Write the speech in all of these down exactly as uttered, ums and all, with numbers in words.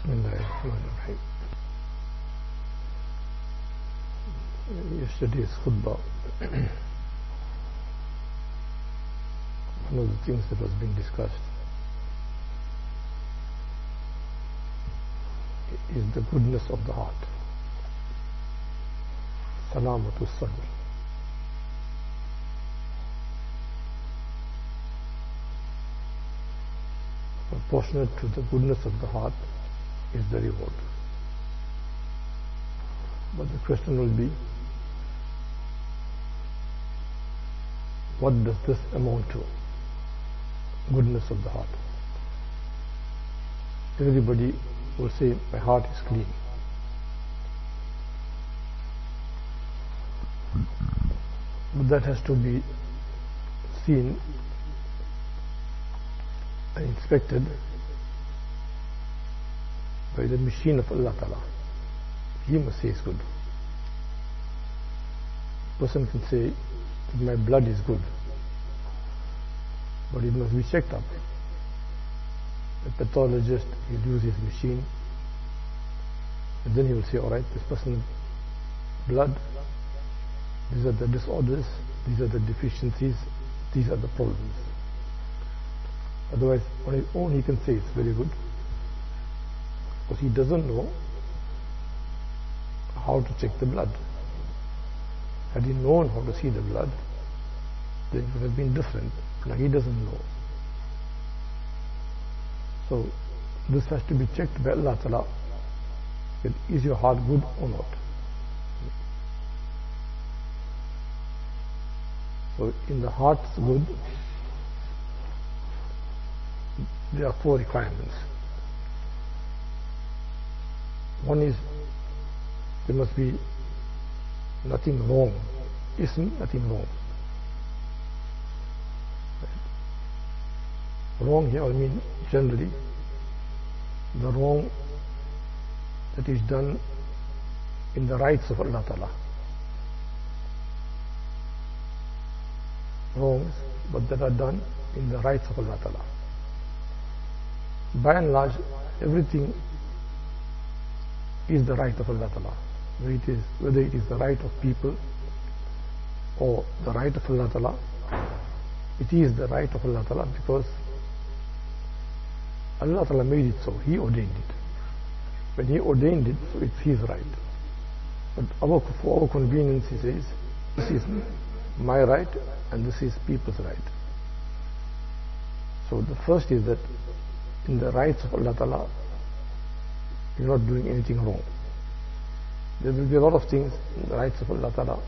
Bismillahirrahmanirrahim. Yesterday's khutbah, one of the things that was being discussed is the goodness of the heart. Salamatu sadr. Proportionate to the goodness of the heart is the reward. But the question will be, what does this amount to? Goodness of the heart. Everybody will say, my heart is clean. But that has to be seen and inspected by the machine of Allah Ta'ala. He must say it's good. A person can say that my blood is good, but it must be checked up. The pathologist will use his machine, and then he will say, alright, this person's blood, these are the disorders, these are the deficiencies, these are the problems. Otherwise, on his own he can say it's very good, because he doesn't know how to check the blood. Had he known how to see the blood, then it would have been different. Now he doesn't know. So this has to be checked by Allah Ta'ala. Is your heart good or not? So in the heart's good, there are four requirements. One is, there must be nothing wrong. Ism, nothing wrong. Wrong here, I mean generally the wrong that is done in the rights of Allah Ta'ala. Wrongs, but that are done in the rights of Allah Ta'ala. By and large, everything is the right of Allah Ta'ala. Whether it is, whether it is the right of people or the right of Allah Ta'ala, it is the right of Allah Ta'ala because Allah Ta'ala made it so. He ordained it. When He ordained it, so it's His right. But our, for our convenience, He says, this is my right and this is people's right. So the first is that in the rights of Allah Ta'ala, you're not doing anything wrong. There will be a lot of things in the rights of Allah Ta'ala.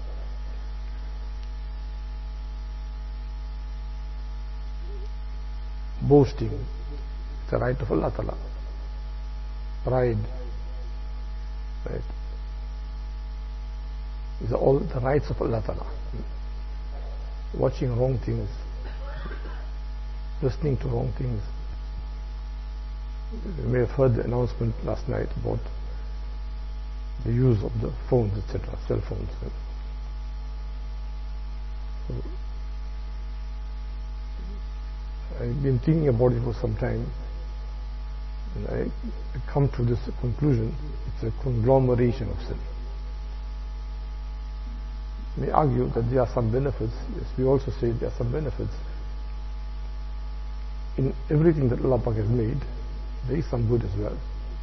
Boasting, it's a right of Allah Ta'ala. Pride, right? These are all the rights of Allah Ta'ala. Watching wrong things, listening to wrong things. You may have heard the announcement last night about the use of the phones, et cetera, cell phones. So, I've been thinking about it for some time, and I come to this conclusion: it's a conglomeration of sin. We argue that there are some benefits. Yes, we also say there are some benefits. In everything that Allah Pak has made, there is some good as well.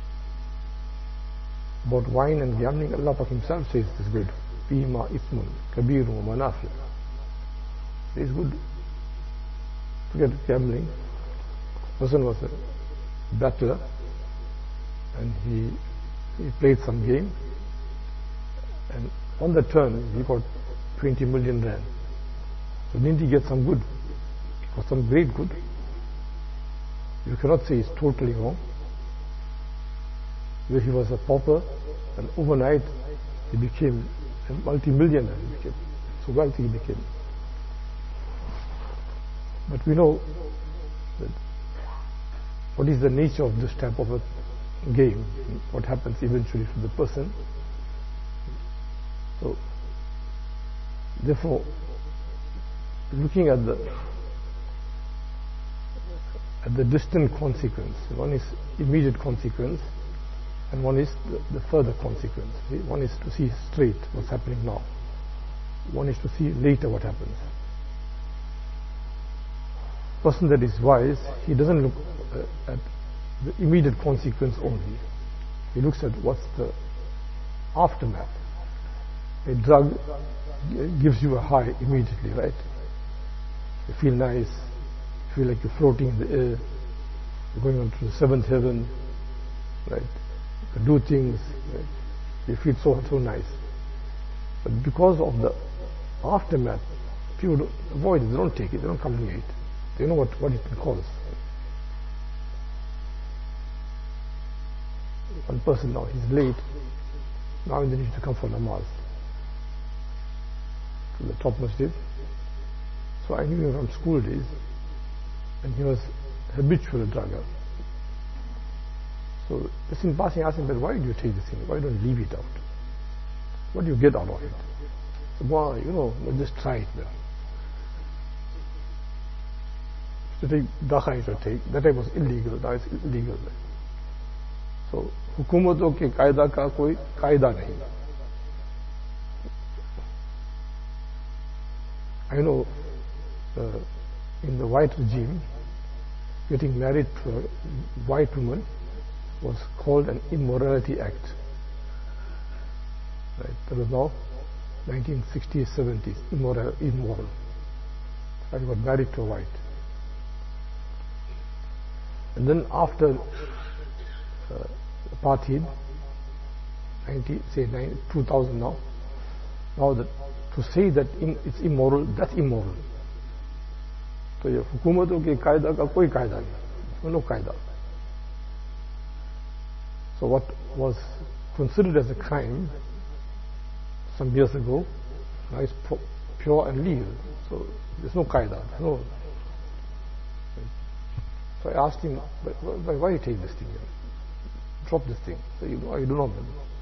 About wine and gambling, Allah Pak Himself says it is good. Fima ismun kabirun wa manafi. It is good. Forget gambling. A person was a battler and he he played some game, and on the turn he got twenty million rand. So didn't he get some good? It was some great good. You cannot say it's totally wrong. Where he was a pauper and overnight he became a multi-millionaire. He became so wealthy he became. But we know that what is the nature of this type of a game, what happens eventually to the person. So therefore, looking at the at the distant consequence, one is immediate consequence, and one is the, the further consequence. See? One is to see straight what's happening now. One is to see later what happens. Person that is wise, he doesn't look uh, at the immediate consequence only. He looks at what's the aftermath. A drug gives you a high immediately, right? You feel nice, you feel like you're floating in the air, you're going on to the seventh heaven, right? You can do things, right? You feel so so nice. But because of the aftermath, people avoid it, they don't take it, they don't come near it. They know what, what it can cause. One person now, he's late, now they need to come for namaz to the top masjid. So I knew him from school days, and he was habitual drugger. So just in passing, I asked him, but why do you take this thing? Why don't you leave it out? What do you get out of it? So, well, you know, just try it there. To take dakha to take, that time was illegal, now it's illegal. So, hukumaton ke qaida ka koi qaida nahi. I know uh, in the white regime, getting married to a white woman was called an immorality act. Right? That was now nineteen sixties, seventies, immoral. immoral. I got married to a white. And then after uh, apartheid, ninety, say two thousand now, now that to say that in, it's immoral, that's immoral. So ये हुकूमतों के कायदा का कोई कायदा नहीं, no कायदा. So what was considered as a crime some years ago, now it's pure and legal. So there's no qaida. No. So I asked him, why, why you take this thing? Drop this thing. So you know, I do not know.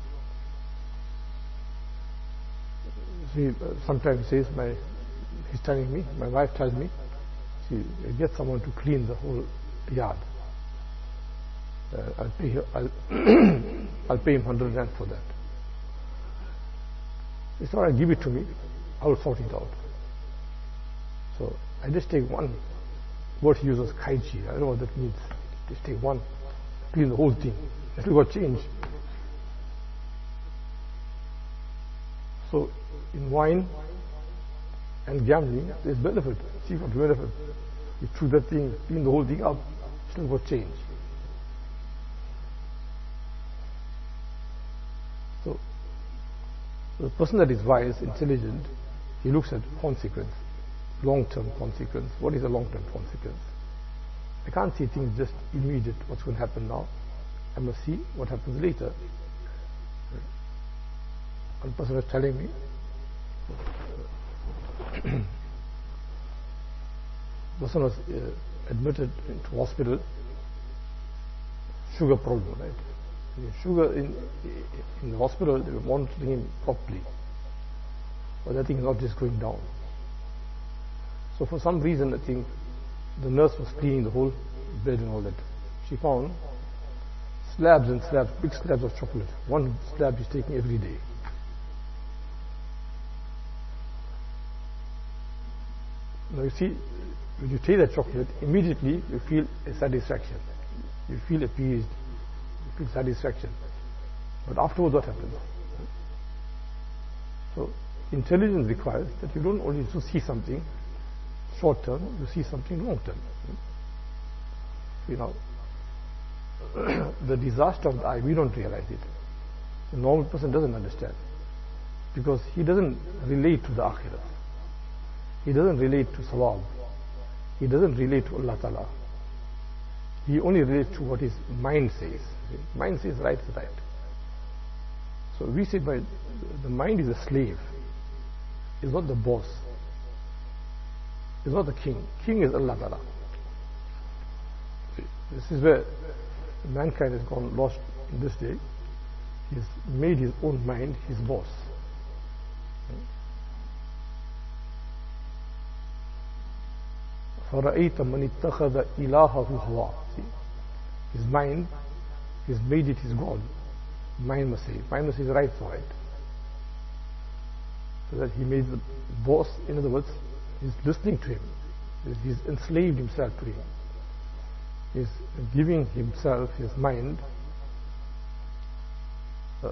See, uh, sometimes he says, my, he's telling me, my wife tells me, see, get someone to clean the whole yard. Uh, I'll pay her, I'll, I'll pay him hundred rand for that. It's all right, give it to me, I will sort it out. So I just take one word he uses, kaiji. I don't know what that means. Just take one, clean the whole thing. It will got change. So in wine and gambling, there's benefit. See what benefit. You threw that thing, clean the whole thing up, still got change. So the person that is wise, intelligent, he looks at consequence, long-term consequence. What is a long-term consequence? I can't see things just immediate, what's going to happen now. I must see what happens later. One person was telling me, person was uh, admitted into hospital, sugar problem, right? Sugar in, in the hospital, they were monitoring him properly. But that thing is not just going down. So for some reason, I think the nurse was cleaning the whole bed and all that. She found slabs and slabs, big slabs of chocolate. One slab is taken every day. Now you see, when you take that chocolate, immediately you feel a satisfaction. You feel appeased. Feel satisfaction. But afterwards what happens? So intelligence requires that you don't only see something short term, you see something long term. You know, the disaster of the eye, we don't realize it. The normal person doesn't understand. Because he doesn't relate to the akhirah. He doesn't relate to sawab. He doesn't relate to Allah Ta'ala. He only relates to what his mind says. Mind says right is right. So we say by the mind is a slave. It's not the boss. It's not the king. King is Allah Ta'ala. This is where mankind has gone lost in this day. He's made his own mind his boss. فَرَأَيْتَ مَنِ اتَّخَذَ إِلَهَهُ هَوَاهُ. His mind, he's made it his God. mind must say, mind must say right for it. So that he made the boss, in other words, he's listening to him. He's enslaved himself to him. He's giving himself, his mind, uh,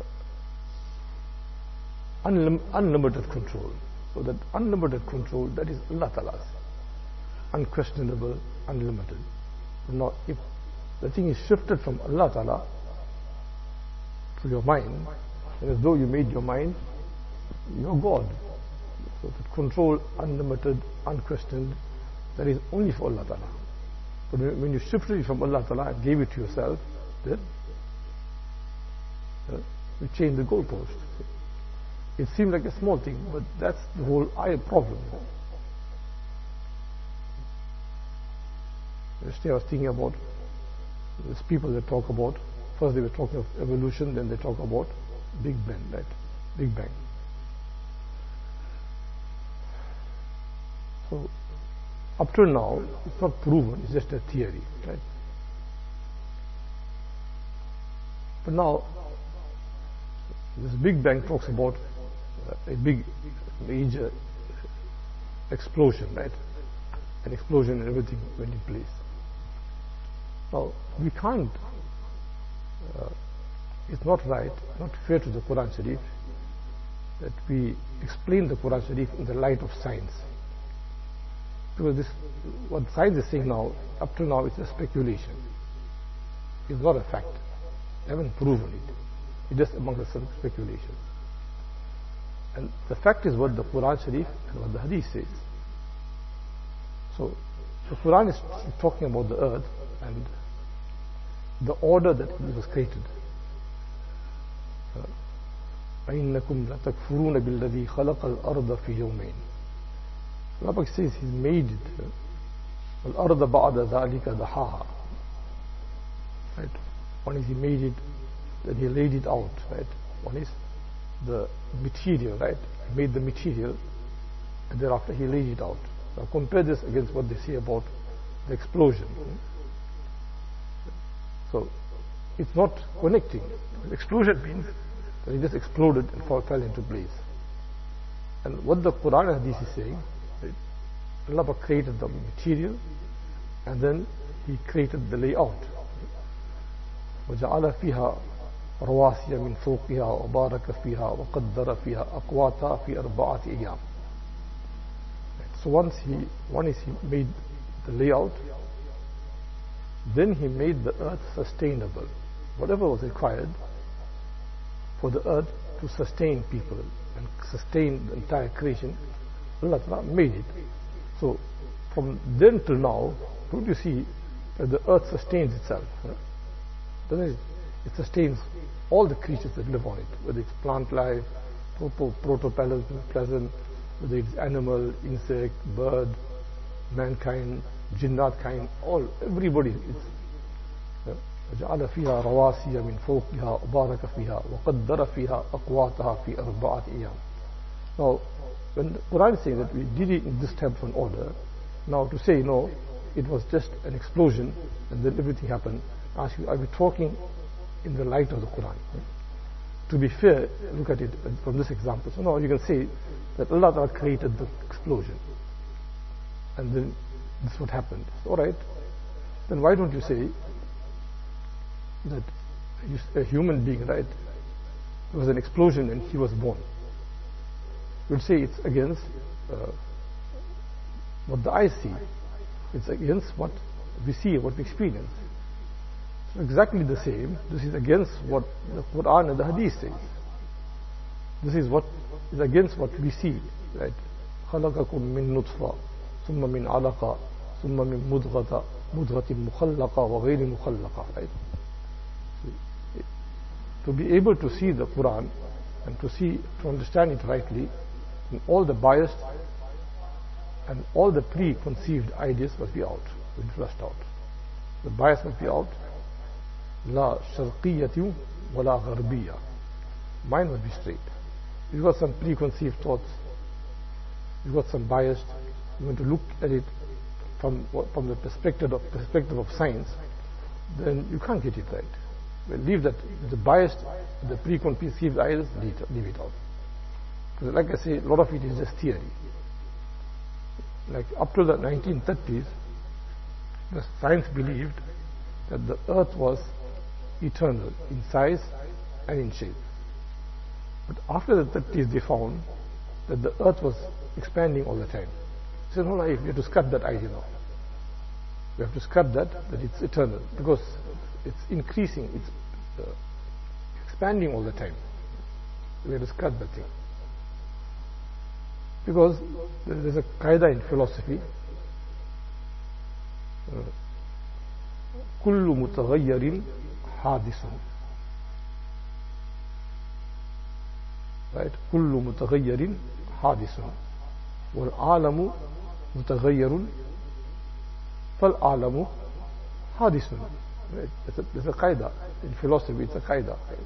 unlim unlimited control. So that unlimited control, that is Allah Ta'ala's. Unquestionable, unlimited. Now, if the thing is shifted from Allah Ta'ala to your mind, and as though you made your mind your God. So that control, unlimited, unquestioned, that is only for Allah Ta'ala. But when you shifted it from Allah Ta'ala and gave it to yourself, then uh, you change the goalpost. It seemed like a small thing, but that's the whole I problem. Yesterday I was thinking about these people that talk about, first they were talking of evolution, then they talk about Big Bang, right? Big Bang. So, up to now, it's not proven, it's just a theory, right? But now, this Big Bang talks about a big, major explosion, right? An explosion and everything went in place. Now, we can't, uh, it's not right, not fair to the Quran Sharif that we explain the Quran Sharif in the light of science. Because this, what science is saying now, up till now, it's a speculation. It's not a fact. They haven't proven it. It's just among the speculation. And the fact is what the Quran Sharif and what the Hadith says. So, the Quran is talking about the earth and the order that it was created. أَإِنَّكُمْ لَتَكْفُرُونَ بِالَّذِي خَلَقَ الْأَرْضَ فِي يَوْمَيْنِ. Allah says He's made it. وَالْأَرْضَ بَعْدَ ذَلِكَ دَحَاهَا. Right? One is He made it, then He laid it out. Right? One is the material, right? He made the material, and thereafter He laid it out. Now compare this against what they say about the explosion. So it's not connecting. The explosion means that it just exploded and fall, fell into place. And what the Quran and Hadith is saying, right? Allah created the material and then He created the layout. وَجَعَلَ فِيهَا رَوَاسِيَ مِنْ فَوْقِهَا وَبَارَكَ فِيهَا وَقَدَّرَ فِيهَا أَقْوَاتَهَا فِي أَرْبَعَةِ أَيَّامٍ. So once he, one is He made the layout, then He made the earth sustainable. Whatever was required for the earth to sustain people and sustain the entire creation, Allah Ta'ala made it. So from then till now, don't you see that the earth sustains itself? Doesn't it? It sustains all the creatures that live on it, whether it's plant life, protoplasm, whether it's animal, insect, bird, mankind, jinnat kind, all, everybody. It's وَجَعَلَ فِيهَا رَوَاسِيَ مِنْ فَوْقِهَا وَبَارَكَ فِيهَا وَقَدَّرَ فِيهَا أَقْوَاتَهَا فِي أَرْبَعَةِ أَيَّامٍ. Now, when the Quran is saying that we did it in this type of an order, now to say no, it was just an explosion and then everything happened, ask you, are we talking in the light of the Quran? To be fair, look at it from this example. So now you can say that Allah Ta'ala created the explosion and then this is what happened. Alright, then why don't you say that a human being, right, there was an explosion and he was born? You would say it's against uh, what the eyes see. It's against what we see, what we experience. So exactly the same. This is against what the Quran and the Hadith says. This is what is against what we see, right? خَلَقَكُم مِّن نُطْفَةٍ ثُمَّ مِّن عَلَقَةٍ ثُمَّ مِّن مُضْغَةٍ مُضْغَةٍ مُخَلَّقَةٍ وَغَيْرِ مُخَلَّقَةٍ, right? To be able to see the Quran and to see, to understand it rightly, and all the biased and all the preconceived ideas must be out, will be flushed out. The bias must be out. La sharqiyyati wa la gharbiyya. Mind must be straight. You've got some preconceived thoughts, you've got some bias, you want to look at it from, from the perspective of, perspective of science, then you can't get it right. Well, leave that, the biased the preconceived ideas, leave, leave it out. Because like I say, a lot of it is just theory. Like up to the nineteen thirties, the science believed that the earth was eternal in size and in shape. But after the thirties, they found that the earth was expanding all the time. They said, no, no, we have to scrap that idea now. We have to scrap that, that it's eternal, because it's increasing, it's uh, expanding all the time. We have to scrap that thing. Because there's a qaida in philosophy, كل متغير حادث. Right? كل متغير حادث والعالم متغير فالعالم حادث. Right? There's a, there's a qaida in philosophy. It's a qaida. Right?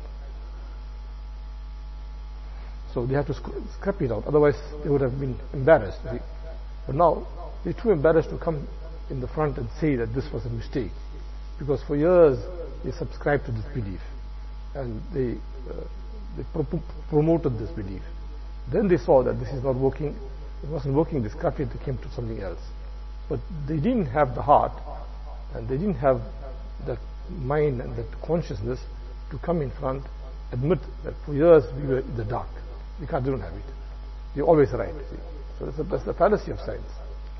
So they have to scrap it out, otherwise they would have been embarrassed. See? But now they're too embarrassed to come in the front and say that this was a mistake, because for years they subscribed to this belief and they, uh, they pro promoted this belief. Then they saw that this is not working, it wasn't working, they scrapped it, they came to something else. But they didn't have the heart and they didn't have that mind and that consciousness to come in front, admit that for years we were in the dark. We can't, they don't have it. They're always right. See? So that's, a, that's the fallacy of science.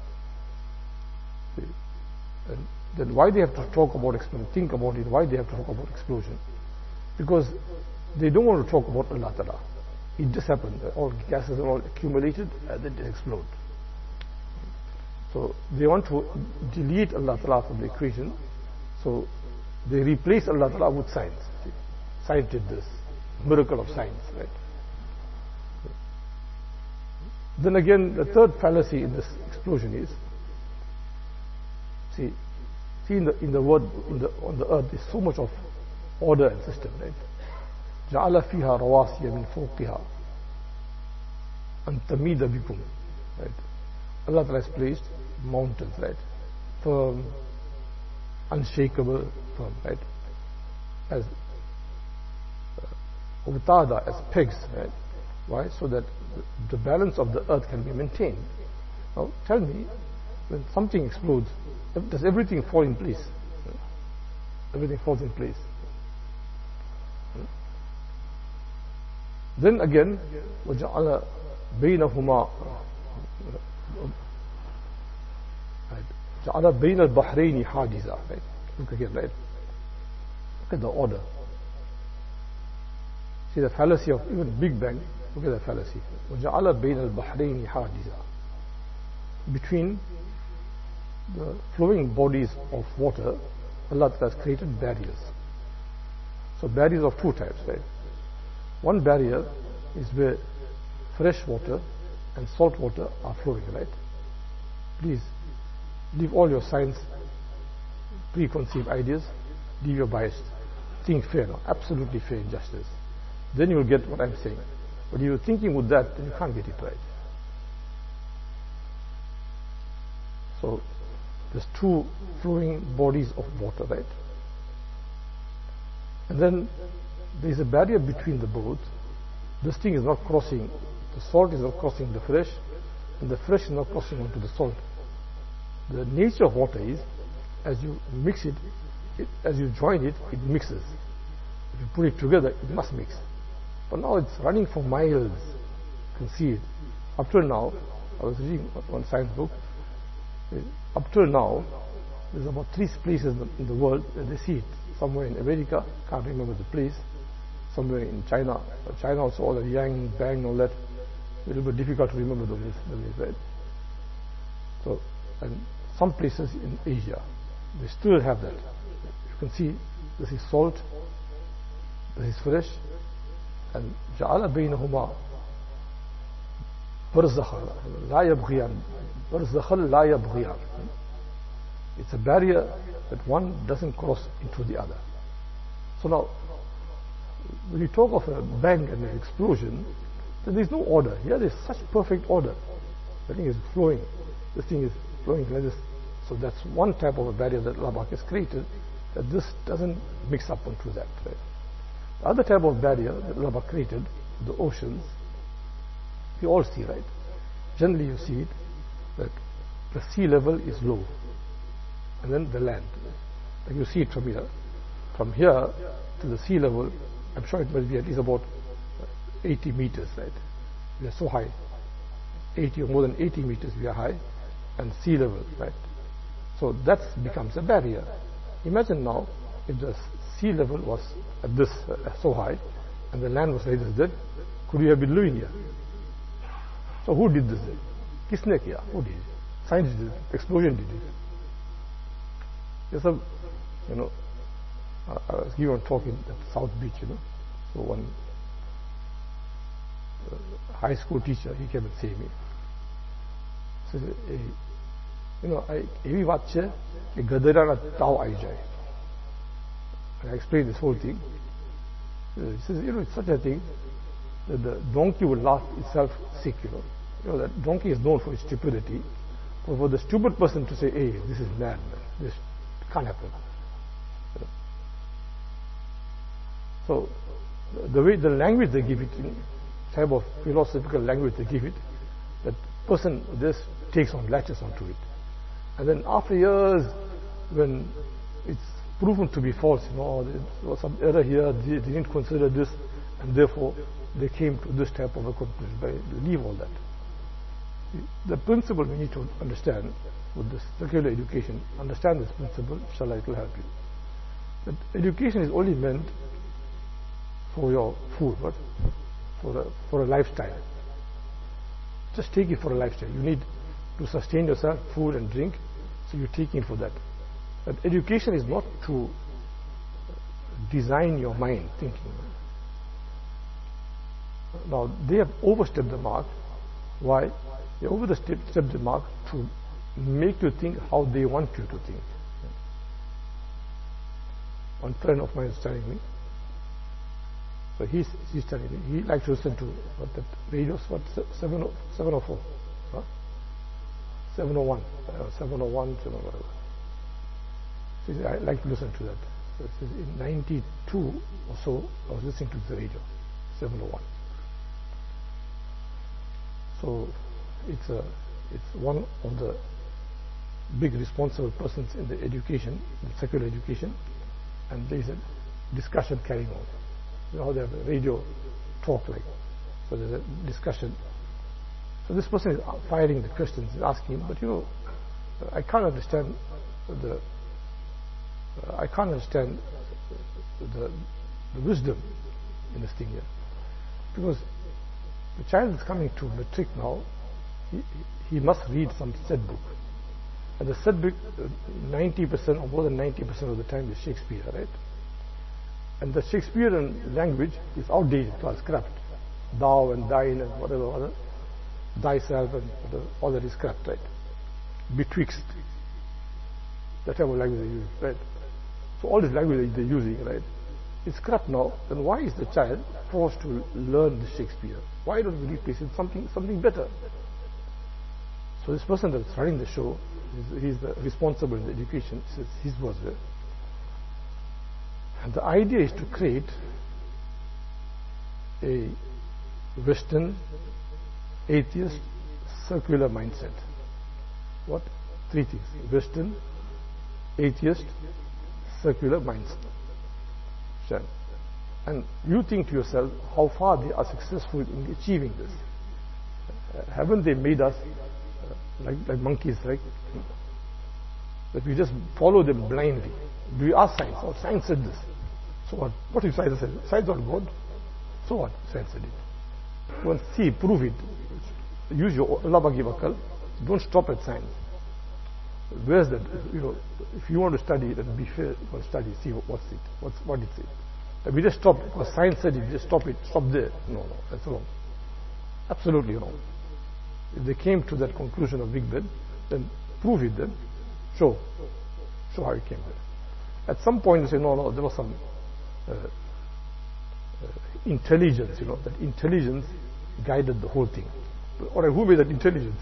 See? And then why they have to talk about explosion, think about it, why they have to talk about explosion? Because they don't want to talk about Allah Ta'ala. It just happened. All gases are all accumulated and then they explode. So they want to delete Allah Ta'ala from the equation. So they replace Allah Ta'ala with science. See? Science did this. Miracle of science, right? Then again, the third fallacy in this explosion is, see, see in the in the word in the on the earth there's so much of order and system, right? جعل فيها رواسي من فوقها أن تميد بكم, right? Allah Ta'ala has placed mountains, right? Firm, unshakable, firm, right? As Utada, as pegs, right? Why? So that the balance of the earth can be maintained. Now, tell me, when something explodes, does everything fall in place? Everything falls in place. Then again, وَجَعَلَ بَيْنَهُمَا جَعَلَ بَيْنَ الْبَحْرَيْنِ حَاجِزًا. Right? Look again, right? Look at the order. See the fallacy of even Big Bang. Look at the fallacy. وَجَعَلَ بَيْنَ الْبَحْرَيْنِ حَاجِزًا. Between the flowing bodies of water, Allah has created barriers. So barriers of two types, right? One barrier is where fresh water and salt water are flowing, right? Please leave all your science, preconceived ideas, leave your bias. Think fair now, absolutely fair injustice. Then you will get what I'm saying. But if you're thinking with that, then you can't get it right. So there's two flowing bodies of water, right? And then there's a barrier between the both. This thing is not crossing, the salt is not crossing the fresh, and the fresh is not crossing onto the salt. The nature of water is, as you mix it, it as you join it, it mixes. If you put it together, it must mix. But now it's running for miles, you can see it. Up till now, I was reading one science book, up till now, there's about three places in the world where they see it. Somewhere in America, can't remember the place, somewhere in China, China also, all the Yang, Bang, all that, a little bit difficult to remember the names, right? So, and some places in Asia, they still have that. You can see, this is salt, this is fresh, and جعل بينهما برزخا لا يبغيان برزخا لا يبغيان. It's a barrier that one doesn't cross into the other. So now, when you talk of a bang and an explosion, then there's no order. Here there's such perfect order. The thing is flowing. This thing is flowing like this. So that's one type of a barrier that Allah has created, that this doesn't mix up onto that. Right? The other type of barrier that Allah created, the oceans, we all see, right? Generally you see it, that the sea level is low, and then the land. Like you see it from here. From here to the sea level, I'm sure it must be at least about eighty meters, right? We are so high. eighty or more than eighty meters we are high, and sea level, right? So that becomes a barrier. Imagine now if the sea level was at this uh, so high and the land was like this, could we have been living here? So who did this? Kisne kiya? Who did it? Science did it. Explosion did it. Yes, sir. You know, uh, I was given a talk in at South Beach, you know. So one uh, high school teacher, he came and see me. So, hey, you know, I evi વાત છે કે ગધેડાના તાવ આવી જાય. I explained this whole thing. Uh, he says, you know, it's such a thing that the donkey will laugh itself sick, you know. You know, that donkey is known for its stupidity. But for the stupid person to say, hey, this is mad, man. This can't happen. You know. So, the, the way, the language they give it, in type of philosophical language they give it, that person just takes on, latches onto it. And then after years, when it's proven to be false, you know, there was some error here, they, they didn't consider this, and therefore they came to this type of a conclusion. But leave all that. The principle we need to understand with this secular education, understand this principle, inshallah it will help you. That education is only meant for your food, what? For a, for a lifestyle. Just take it for a lifestyle. You need to sustain yourself, food and drink, so you're taking for that. But education is not to design your mind, thinking. Now, they have overstepped the mark. Why? They overstepped the mark to make you think how they want you to think. One friend of mine is telling me, so he's, he's telling me, he likes to listen to what that radios, what, seven oh four, huh? seven oh one, uh, seven oh one, seven oh whatever. So he said, I like to listen to that. So it says in ninety-two or so, I was listening to the radio, seven oh one. So it's a, it's one of the big responsible persons in the education, the secular education, and there is a discussion carrying on. You know, they have a radio talk like, so there's a discussion. So this person is firing the questions, asking him, but you know, I can't understand the, uh, I can't understand the, the wisdom in this thing here, because the child is coming to matric now. He, he must read some set book, and the set book, ninety percent or more than ninety percent of the time is Shakespeare, right? And the Shakespearean language is outdated, it was scrapped. Thou and thine and whatever other, thyself and whatever, all that is scrapped, right? Betwixt. That type of language they use, right? So all this language they're using, right? It's scrapped now. Then why is the child forced to learn the Shakespeare? Why don't we replace it with something, something better? So this person that's running the show, he's, he's the responsible in the education, says his words there. And the idea is to create a Western, atheist, circular mindset. What? Three things. Western, atheist, circular mindset. And you think to yourself how far they are successful in achieving this. Uh, haven't they made us uh, like, like monkeys, right? That we just follow them blindly. Do we ask science? Oh, science said this. So what? What if science said? Science not God. So what? Science said it. Well, see, prove it. Use your Allah bagi wakal. Don't stop at science. Where's that? You know, if you want to study, then be fair. You want to study. See what's it. What's what it says. That we just stop because science said it. We just stop it. Stop there. No, no, that's wrong. Absolutely wrong. If they came to that conclusion of Big Bang, then prove it. Then show, show how it came there. At some point, they say, no, no, there was some uh, uh, intelligence. You know, that intelligence guided the whole thing. All right, who made that intelligence?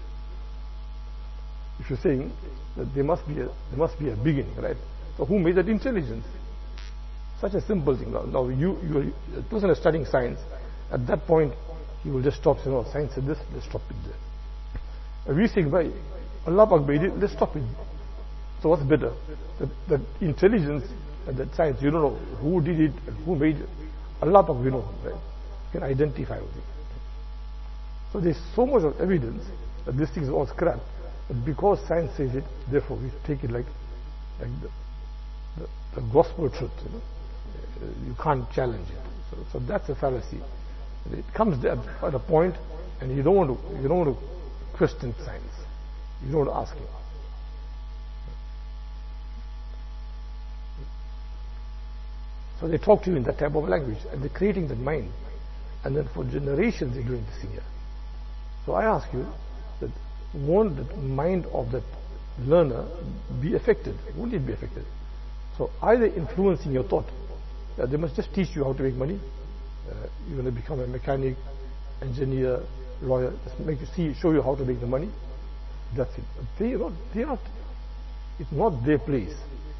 If you're saying that there must be a there must be a beginning, right? So who made that intelligence? Such a simple thing. Now, now you, you, a person is studying science. At that point, he will just stop saying, "Oh, science said this, let's stop it there." And we think, "By Allah Pak made it, let's stop it." So what's better? The, the intelligence and that science, you don't know who did it and who made it. Allah Pak, we know, right? You can identify with it. So there's so much of evidence that this thing is all scrap. But because science says it, therefore we take it like, like the, the, the gospel truth. You know, you can't challenge it. So, so that's a fallacy. It comes there at a point, and you don't want to, you don't want to question science. You don't want to ask it. So they talk to you in that type of language, and they're creating that mind. And then for generations they're doing this thing here. So I ask you, that won't the mind of that learner be affected? Won't it be affected? So either influencing your thought, uh, they must just teach you how to make money. Uh, you're going to become a mechanic, engineer, lawyer, just make you see, show you how to make the money. That's it. They are not, they are not, it's not their place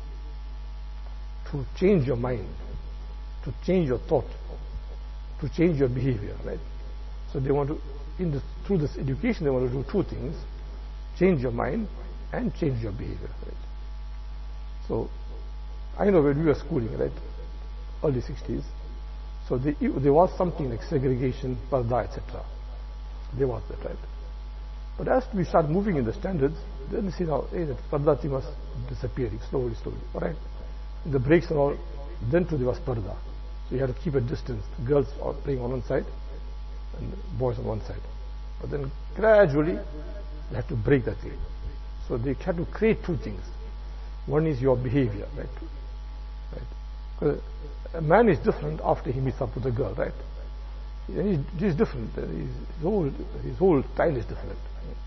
to change your mind, to change your thought, to change your behavior, right? So they want to, in this, through this education, they want to do two things: change your mind and change your behavior, right? So I know when we were schooling, right, early sixties, so they, there was something like segregation, parda, et cetera. There was that, right? But as we start moving in the standards, then we see now, hey, that parda thing was disappearing slowly, slowly, all right? In the breaks and all, then too there was parda. So you had to keep a distance. Girls are playing on one side and boys on one side. But then gradually they had to break that thing. So they had to create two things. One is your behavior, right? Right? Because a man is different after he meets up with a girl, right? He's, he's different. His whole, his whole style is different.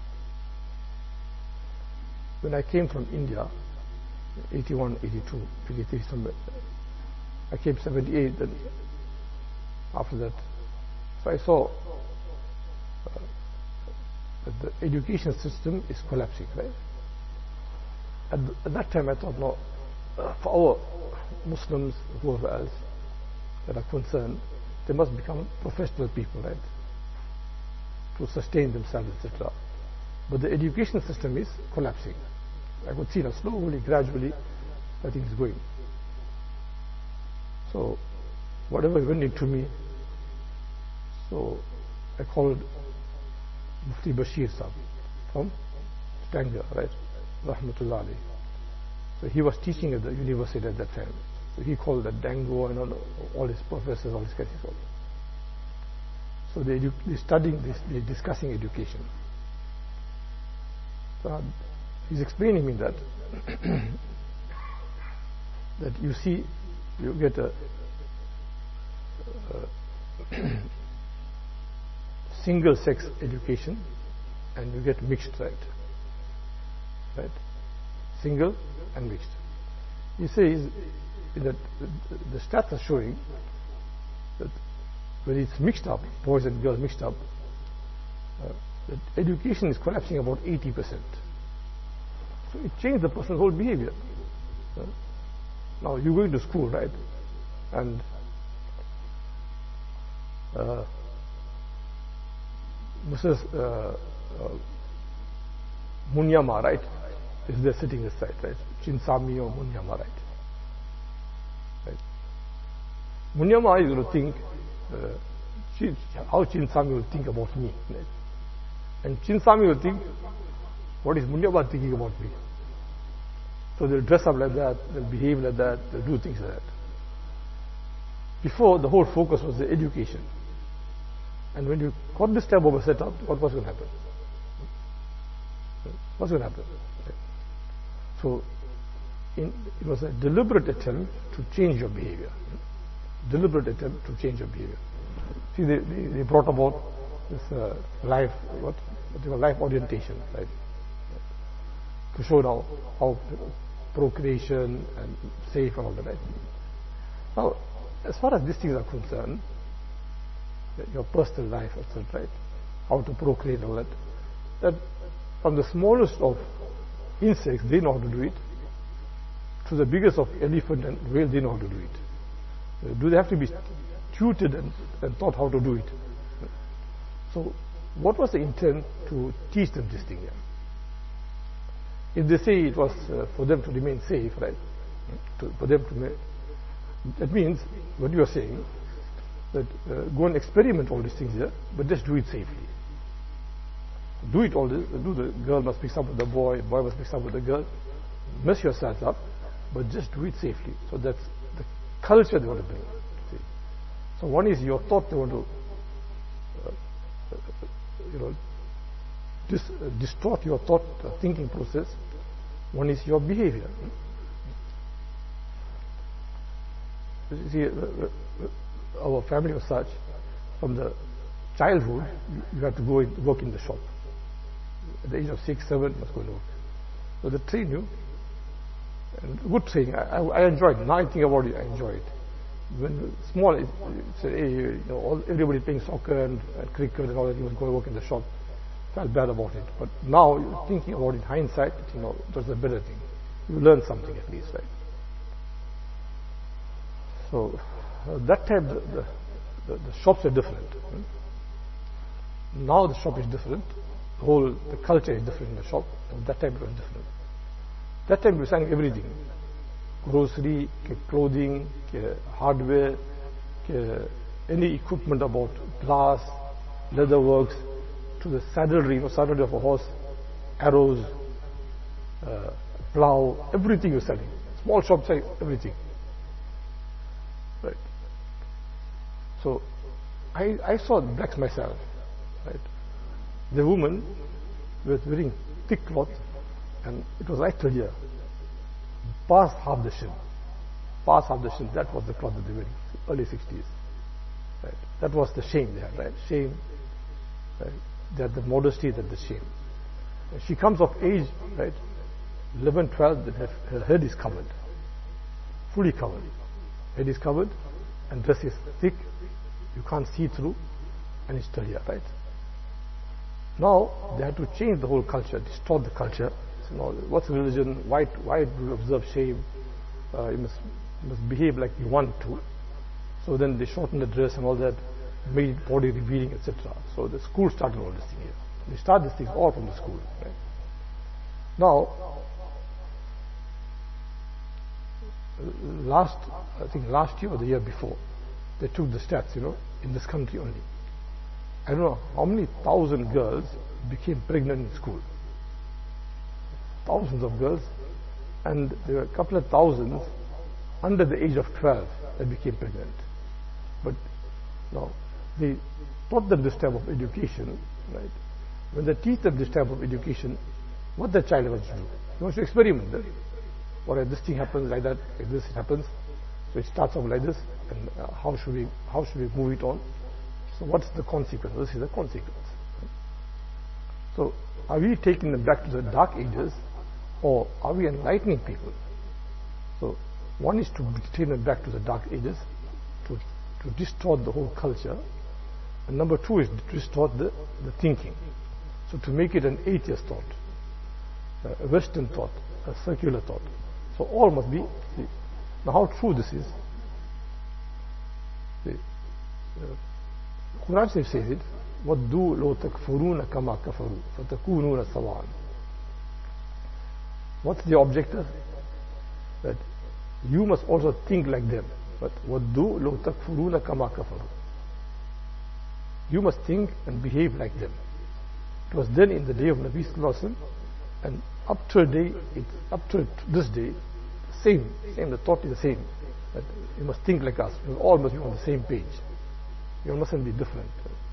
When I came from India, eighty-one, eighty-two, eighty-three, somewhere, I came seventy-eight, then after that. So I saw uh, that the education system is collapsing, right? At, th at that time I thought, no, uh, for our Muslims, whoever else that are concerned, they must become professional people, right? To sustain themselves, et cetera. But the education system is collapsing. I could see now slowly, gradually, that thing is going. So, whatever went into me, so I called Mufti Bashir Sahib from Stanger, right? Rahmatullah alayhi. So he was teaching at the university at that time. So he called the Dango and all, all his professors, all his guys. So they, they're studying this, they're discussing education. So he's explaining me that that you see, you get a, a single sex education and you get mixed, right? Right? Single and mixed. He says that the stats are showing that when it's mixed up, boys and girls mixed up, uh, that education is collapsing about eighty percent. So it changed the person's whole behavior. Uh, now you're going to school, right? And uh, Missus Uh, uh, Munyama, right, is there sitting this side, right? Chinsami or Munyama, right? Right. Munyama is going to think uh, how Chinsami will think about me, right? And Chinsami will think, what is Munyama thinking about me? So they'll dress up like that, they'll behave like that, they'll do things like that. Before, the whole focus was the education. And when you got this type of a setup, what was going to happen? What's going to happen? So, in, it was a deliberate attempt to change your behavior. Deliberate attempt to change your behavior. See, they, they, they brought about this uh, life, what, what they call life orientation, right? To show now how procreation and safe and all that, right? Now, as far as these things are concerned, your personal life, et cetera, right? How to procreate and all that, that from the smallest of insects, they know how to do it, to the biggest of elephant and whale, they know how to do it. Uh, do they have to be tutored and, and taught how to do it? So, what was the intent to teach them this thing here? If they say it was uh, for them to remain safe, right? To, for them to, ma- that means what you are saying that uh, go and experiment all these things here, but just do it safely. Do it all this. Do the girl must mix up with the boy, boy must mix up with the girl. Mess yourselves up, but just do it safely. So that's the culture they want to bring. See? So one is your thought they want to, uh, uh, you know, dis uh, distort your thought uh, thinking process. One is your behavior. You see, uh, uh, our family was such. From the childhood, you, you have to go in, work in the shop. At the age of six, seven, must go to work. So they train you. And good training. I, I, I enjoyed it. Now I think about it, I enjoy it. When small, it's, it's, you know, all, everybody playing soccer and, and cricket and all that, you must go and work in the shop. Felt bad about it. But now, thinking about it in hindsight, you know, it was a better thing. You learn something at least, right? So, uh, that time, the, the, the, the shops are different. Hmm? Now the shop is different. The whole, the culture is different in the shop. And that time it was different. That time we were selling everything. Grocery, clothing, hardware, any equipment about glass, leather works, to the saddlery, you know, saddlery of a horse, arrows, uh, plow, everything you're selling. Small shop selling everything. Right. So I, I saw blacks myself. Right. The woman was wearing thick cloth, and it was right till here, past half the shin, past half the shin. That was the cloth that they were wearing, early sixties. Right. That was the shame they had, right? Shame. Right. They had the modesty, that the shame. And she comes of age, right? eleven, twelve, then her, her head is covered, fully covered. Head is covered, and dress is thick. You can't see through, and it's still here, right? Now they had to change the whole culture, distort the culture. So now, what's religion? Why, why do you observe shame? Uh, you must, you must behave like you want to. So then they shortened the dress and all that, made body revealing, et cetera. So the school started all this thing here. They start these things all from the school. Right? Now, last, I think last year or the year before, they took the stats, you know, in this country only. I don't know how many thousand girls became pregnant in school. Thousands of girls, and there were a couple of thousands under the age of twelve that became pregnant. But now, they taught them this type of education, right? When they teach them this type of education, what the child wants to do? He wants to experiment. Right? Or this thing happens like that, like this it happens. So it starts off like this, and uh, how should we how should we move it on? So what's the consequence? This is the consequence. Right? So are we taking them back to the dark ages, or are we enlightening people? So one is to take them back to the dark ages, to to distort the whole culture, and number two is to distort the, the thinking. So to make it an atheist thought, a Western thought, a circular thought. So all must be. See, now how true this is? See, uh, Quran says it. وَدُّوا لَوْ تَكْفُرُونَ كَمَا كَفَرُوا فَتَكُونُونَ سَوَاءً. What's the objective? That you must also think like them. But وَدُّوا لَوْ تَكْفُرُونَ كَمَا كَفَرُوا. You must think and behave like them. It was then in the day of Nabi Sallallahu Alaihi Wasallam, and up to a day, it's up to this day, same, same. The thought is the same. That you must think like us. We all must be on the same page. You mustn't be different.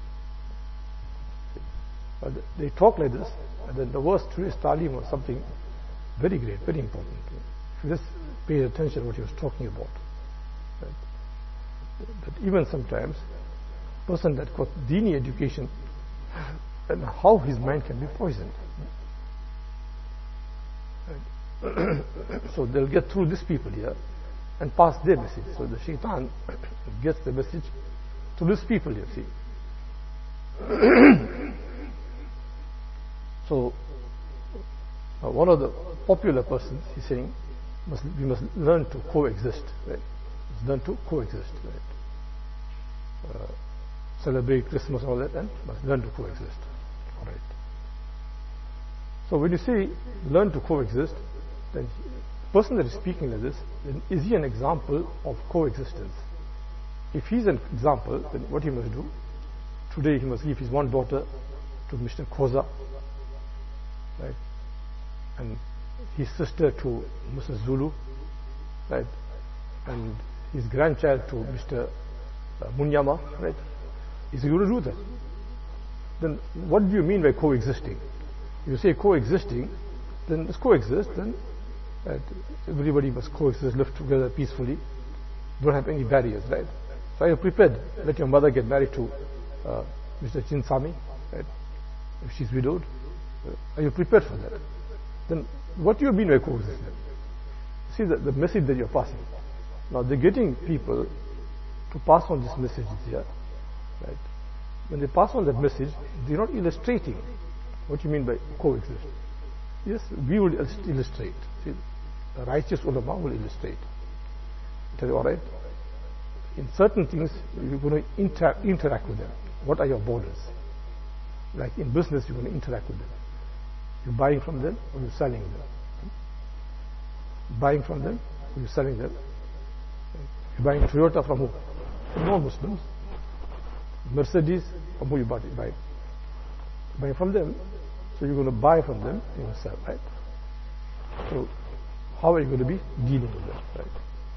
But they talk like this, and then the worst today's Talim was something very great, very important. If you just pay attention to what he was talking about. Right? That even sometimes, a person that got Dini education, and how his mind can be poisoned. Right? So they'll get through these people here and pass their message. So the shaitan gets the message to these people here, see. So uh, one of the popular persons, he's saying, must, we must learn to coexist. Right? must learn to coexist, right? Uh, celebrate Christmas and all that, and must learn to coexist. All right. So when you say learn to coexist, then the person that is speaking like this, then is he an example of coexistence? If he's an example, then what he must do? Today he must give his one daughter to Mister Khoza, right? And his sister to Missus Zulu, right? And his grandchild to Mister Munyama, right? Is he going to do that? Then what do you mean by coexisting? If you say coexisting, then let's coexist, then right? Everybody must coexist, live together peacefully, don't have any barriers, right? So are you prepared? Let your mother get married to uh, Mister Chinsami, right? If she's widowed, uh, are you prepared for that? Then what do you mean by coexistence? See the, the message that you're passing. Now they're getting people to pass on this message here, right? When they pass on that message, they're not illustrating what you mean by coexist. Yes, we will illustrate. See, the righteous ulama will illustrate. Tell you, all right? In certain things, you're going to inter interact with them. What are your borders? Like in business, you're going to interact with them. You're buying from them or you're selling them. Buying from them or you're selling them. You're buying Toyota from who? From non-Muslims. Mercedes, from who you bought it? Buy. Buying from them. So you're going to buy from them and you sell, right? So how are you going to be dealing with them, right?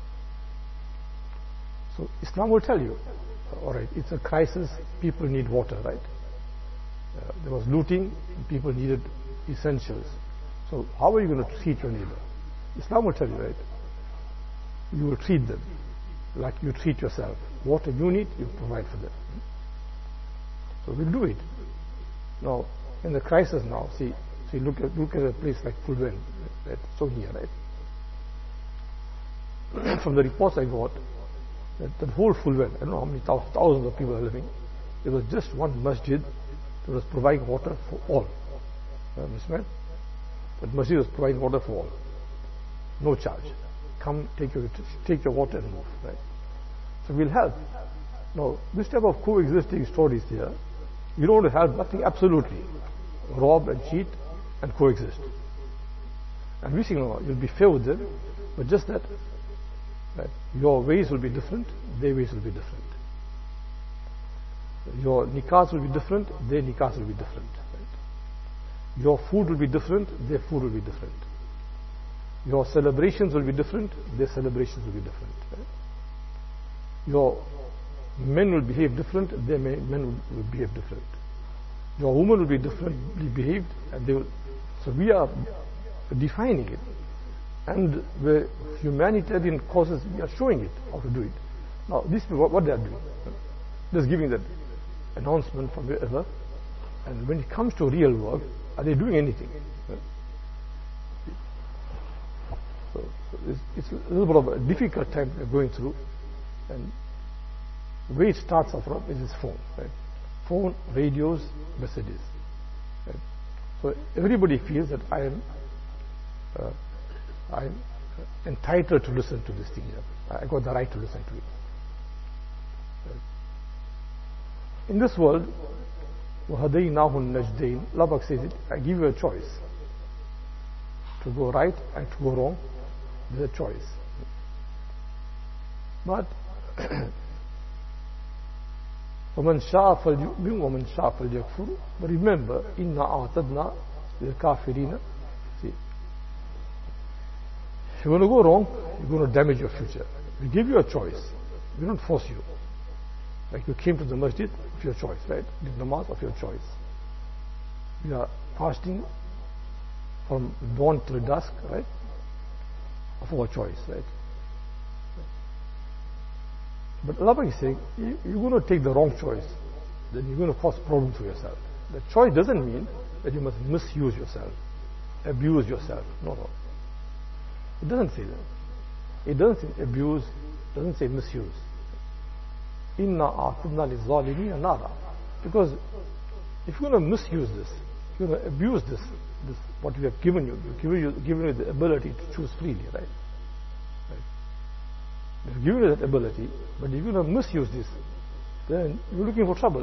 So Islam will tell you, all right, it's a crisis, people need water, right? Uh, there was looting, people needed essentials. So how are you going to treat your neighbor? Islam will tell you, right? You will treat them like you treat yourself. Water you need, you provide for them. So we'll do it. Now, in the crisis now, see, see look at look at a place like Fulwen, right? So near, right? From the reports I got, that the whole Fulwen, I don't know how many thousands, thousands of people are living, there was just one masjid that was providing water for all. Uh, Mister That masjid was providing water for all. No charge. Come, take your, take your water and move, right? So we'll help. Now, this type of coexisting stories here, you don't want to help nothing absolutely. Rob and cheat and coexist. And we say, no, you'll be fair with them, but just that, right? Your ways will be different, their ways will be different. Your nikahs will be different, their nikahs will be different. Right? Your food will be different, their food will be different. Your celebrations will be different, their celebrations will be different. Right? Your men will behave different, their men will, will behave different. Your women will be differently behaved, and they will. So we are defining it, and the humanitarian causes, we are showing it how to do it. Now, these people, what, what they are doing, just giving that announcement from wherever, and when it comes to real work, are they doing anything? So, so it's, it's a little bit of a difficult time we're going through, and the way it starts off from is this phone, right? Phone, radios, messages. Right? So everybody feels that I am, uh, I am entitled to listen to this thing here. I got the right to listen to it. Right? In this world, وَهَدَيْنَاهُ النَّجْدَيْنِ Allah says it, I give you a choice. To go right and to go wrong, there's a choice. But وَمَنْ شَاءَ فَلْيُؤْمِنْ وَمَنْ شَاءَ فَلْيَكْفُرْ. But remember, إِنَّا أَعْتَدْنَا لِلْكَافِرِينَ. See, if you're going to go wrong, you're going to damage your future. We give you a choice. We don't force you. Like you came to the masjid of your choice, right? Did namaz of your choice. We are fasting from dawn till dusk, right? Of our choice, right? But Allah is saying, you, you're going to take the wrong choice, then you're going to cause problems for yourself. The choice doesn't mean that you must misuse yourself, abuse yourself. No, no. It doesn't say that. It doesn't say abuse, doesn't say misuse. Inna a'tadna liz-zalimina nara. Because if you're going to misuse this, if you're going to abuse this, this what we have given you, we've given you, given you the ability to choose freely, right? Right? They've given you that ability, but if you're going to misuse this, then you're looking for trouble.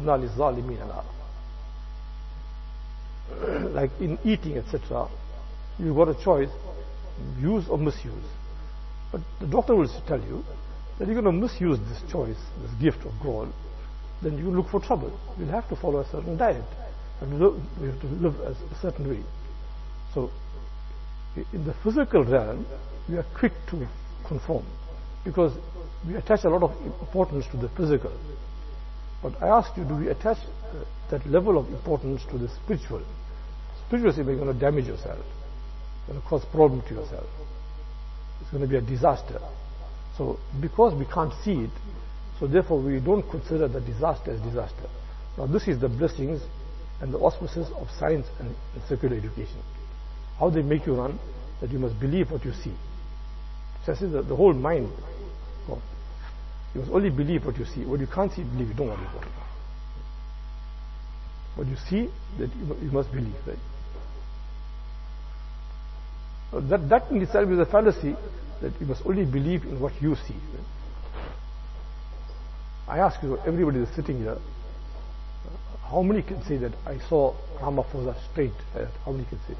Like in eating, et cetera, you've got a choice, use or misuse. But the doctor will tell you that you're going to misuse this choice, this gift of God, then you look for trouble. You'll have to follow a certain diet. And you have to live a certain way. So, in the physical realm, we are quick to conform because we attach a lot of importance to the physical. But I ask you, do we attach uh, that level of importance to the spiritual? Spiritually, you're going to damage yourself. You're going to cause problem to yourself. It's going to be a disaster. So, because we can't see it, so therefore we don't consider the disaster as disaster. Now, this is the blessings and the auspices of science and, and secular education. How they make you run, that you must believe what you see. So I say the, the whole mind, oh, you must only believe what you see. What you can't see, believe it. Don't worry about it. What you see, that you, you must believe. Right? So that, that in itself is a fallacy, that you must only believe in what you see. Right? I ask you, everybody that's sitting here, how many can say that I saw Ramaphosa straight? How many can say?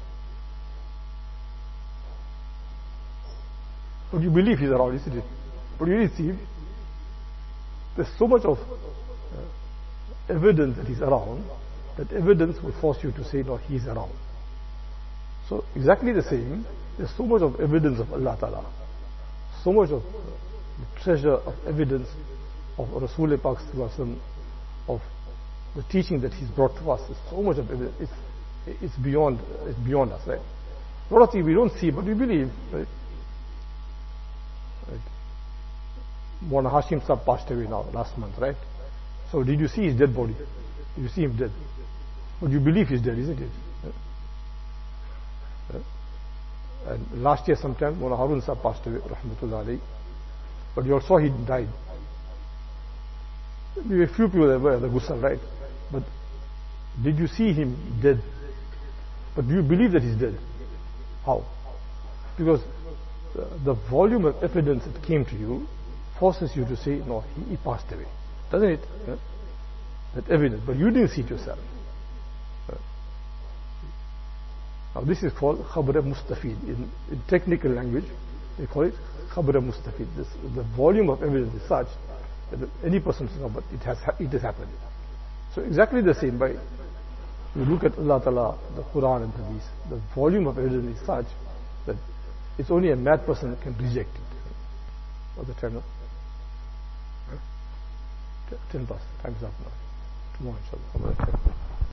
But you believe he's around, isn't it? But you really see him. There's so much of uh, evidence that he's around, that evidence will force you to say, no, he's around. So exactly the same, there's so much of evidence of Allah Ta'ala, so much of uh, treasure of evidence of Rasul Pak of the teaching that he's brought to us. There's so much of evidence. It's, it's beyond, it's beyond us, right? A lot of things we don't see, but we believe, right? Right. Mona Hashim Sahib passed away now, last month, right? So did you see his dead body? Did you see him dead? But you believe he's dead, isn't it? Right. Right. And last year sometime, Mona Harun Sahib passed away, Rahmatullah alayhi. But you all saw he died. There were a few people that were at the Ghusl, right? But did you see him dead? But do you believe that he's dead? How? Because the, the volume of evidence that came to you forces you to say, no, he, he passed away. Doesn't it? Yeah? That evidence. But you didn't see it yourself. Yeah. Now this is called Khabar Mustafid. In, in technical language, they call it Khabar Mustafid. This, the volume of evidence is such that any person says, no, but it has, it has happened. So exactly the same, by you look at Allah Ta'ala, the Quran and Hadith, the volume of evidence is such that it's only a mad person can reject it. What's the time now? Huh? Ten past. Time's up now. Tomorrow, inshallah.